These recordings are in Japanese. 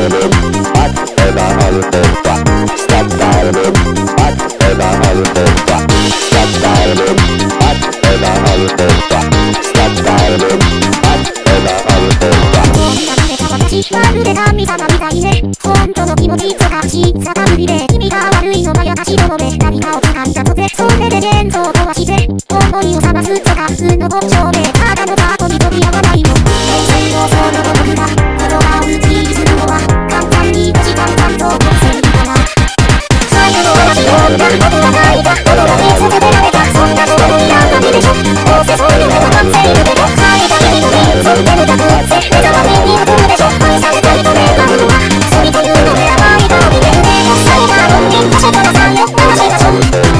まるで神様みたいね。本当の気持ちとかしさが無理で、君が悪いのは私どもで何かを掴んだとて、それで現像を壊して思いを覚ますとか負の骨頂でただのバートに飛び合わないの。平成のその僕が言葉を打ちするのは簡単に時間感と個性だな。最後の話を歌うことはないか、心が見続けられた、そんなこともいらないでしょ。どうせそういうのが完成るけど、帰りたいのにずっと眠たくって目覚ましに来るでしょ。愛されたいと願うのは罪というので甘い顔見てるね。最後は本人としてのさんよ、話がちょん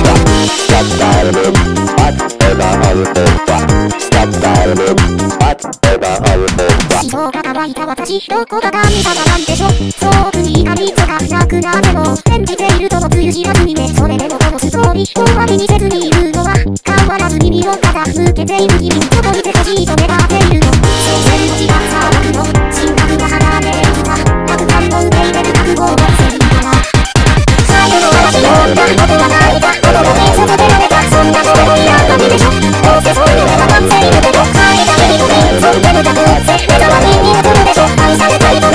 思想が乾いた私、どこが神様なんでしょ。遠くに神とかなくなっても演じているともつゆ知らずにね。それでもこのストーリー終わりにせずにいるのは変わらず耳を傾けている君に届いてほしいと願っているの。先生の時間さばくの心覚が離れるか楽観を受け入れる覚悟を持つんだな。最後の話を歌うことはないか、心に育てられた、そんなこともいらないでしょ。どうせそういうのが完成るけど、帰りたいのにずっと眠たくって目覚ましに来るでしょ。愛されたいと